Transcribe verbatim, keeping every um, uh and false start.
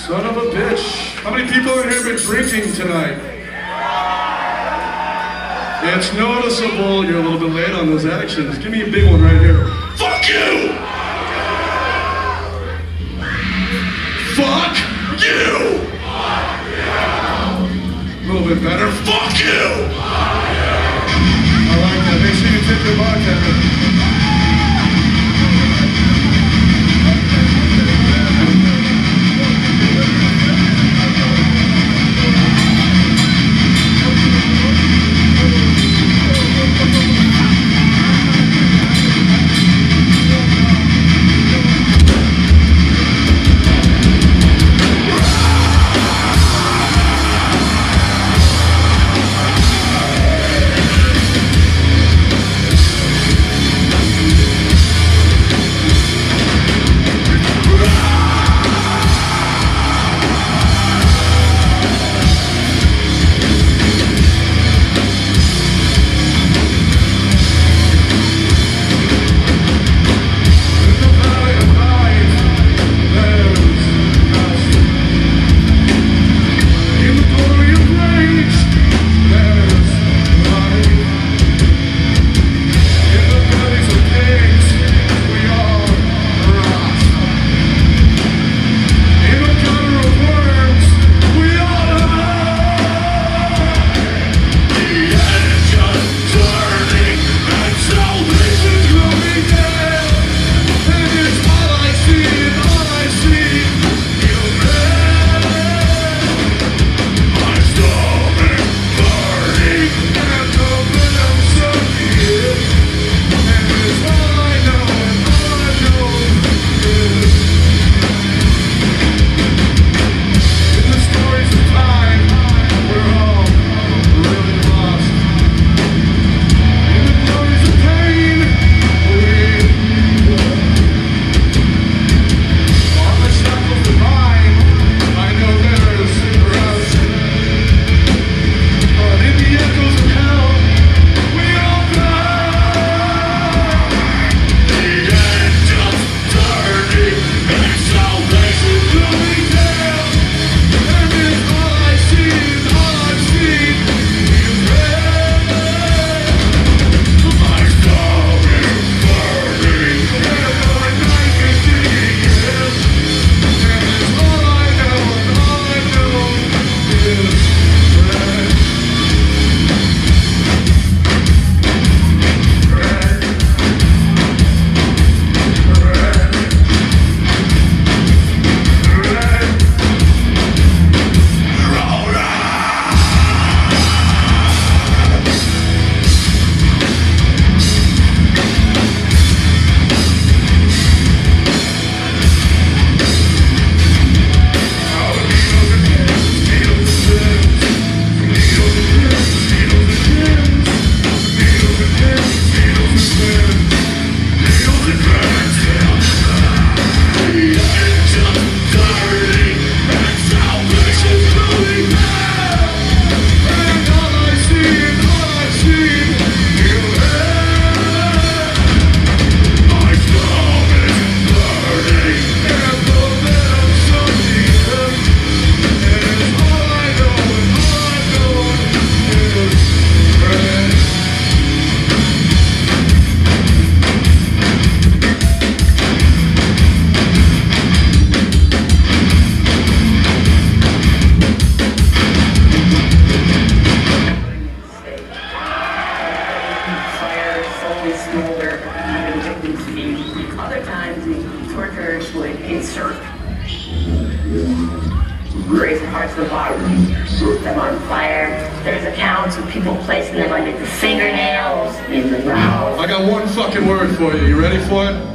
Son of a bitch. How many people in here have been drinking tonight? It's noticeable you're a little bit late on those actions. Give me a big one right here. Fuck you! Fuck you! Fuck you! A little bit better. Fuck you! Fuck you! I like that. Make sure you tip your bartender. Other times, the torturers would insert razor parts of the body, set them on fire. There's accounts of people placing them under the fingernails, in the mouth. I got one fucking word for you. You ready for it?